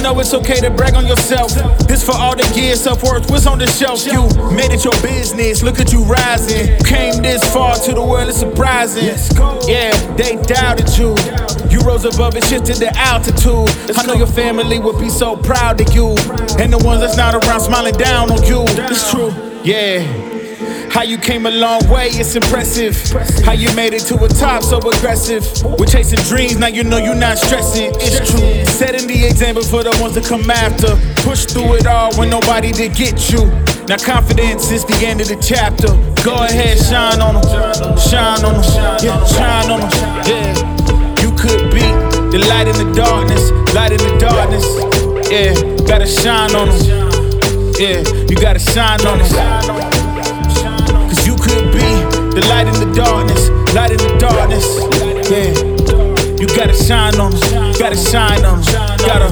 know it's okay to brag on yourself. This for all the years self-worth was on the shelf. You made it your business, look at you rising. Came this far to the world, it's surprising. Yeah, they doubted you. You rose above it, shifted the altitude. I know your family would be so proud of you. And the ones that's not around smiling down on you. It's true, yeah. How you came a long way, it's impressive. How you made it to a top so aggressive. We're chasing dreams, now you know you're not stressing. It's true, setting the example for the ones that come after. Push through it all when nobody did get you. Now confidence is the end of the chapter. Go ahead, shine on them, shine on them, yeah, shine on them, yeah. You could be the light in the darkness, light in the darkness, yeah. Gotta shine on them, yeah, you gotta shine on them. You could be the light in the darkness, light in the darkness, yeah. You gotta shine on them, gotta shine on them, gotta.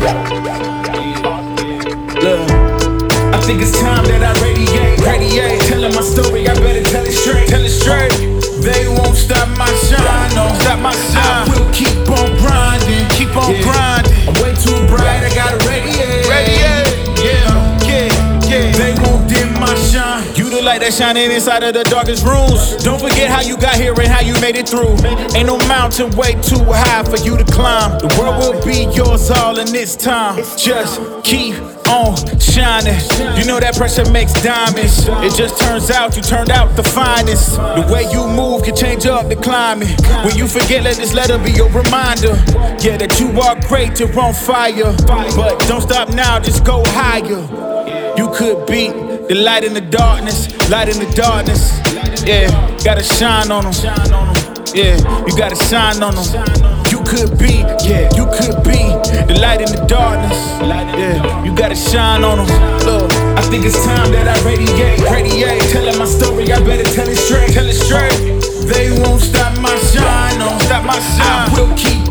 Look, I think it's time that I radiate. Telling my story, I better tell it straight, tell it straight. They won't stop my shine, no, stop my shine. I will keep on grinding, keep on grinding. I'm way too bright, I gotta radiate, yeah. They won't dim my shine. You the light that shining inside of the darkest rooms. Don't forget how you got here and how you made it through. Ain't no mountain way too high for you to climb. The world will be yours all in this time. Just keep on shining. You know that pressure makes diamonds. It just turns out you turned out the finest. The way you move can change up the climate. When you forget, let this letter be your reminder. Yeah, that you are great, you're on fire. But don't stop now, just go higher. You could be the light in the darkness, light in the darkness. Yeah, gotta shine on them. Yeah, you gotta shine on them. You could be, yeah, you could be the light in the darkness. Yeah, you gotta shine on them. Look, I think it's time that I radiate. Telling my story, I better tell it straight, tell it straight. They won't stop my shine, no, stop my shine. I will keep